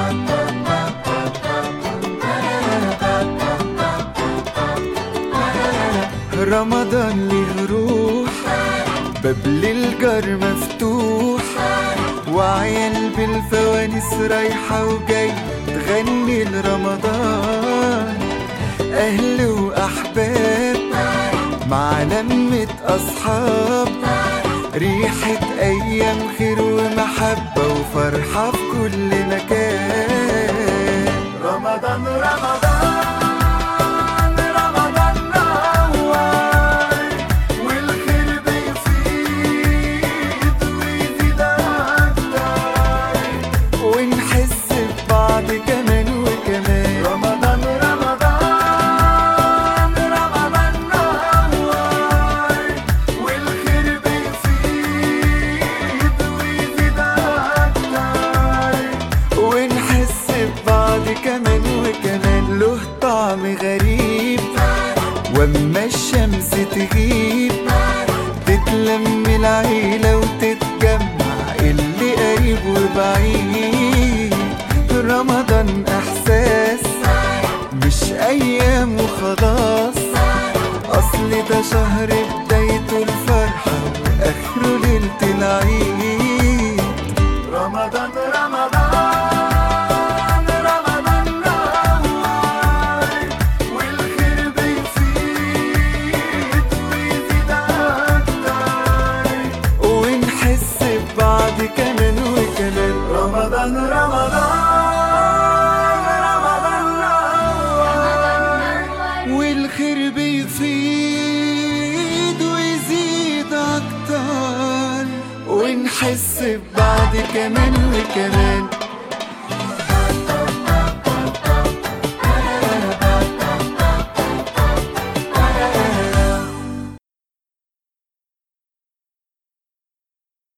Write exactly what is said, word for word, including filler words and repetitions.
رمضان ليه روح، باب للجار مفتوح، وعيال بالفوانيس رايحة وجاي تغني لرمضان. أهل وأحباب مع لمة أصحاب، ريحة أيام خير ومحبة وفرحة في كل مكان. رمضان رمضان كمان وكمان، له طعم غريب واما الشمس تغيب، تتلم العيلة وتتجمع اللي قريب وبعيد. رمضان احساس مش ايام وخلاص، اصل ده شهر بدايته الفرحة واخره ليلة العيد. رمضان رمضان كمان وكمان. رمضان رمضان رمضان والخير بيفيد ويزيد أكتر، ونحس ببعض كمان وكمان.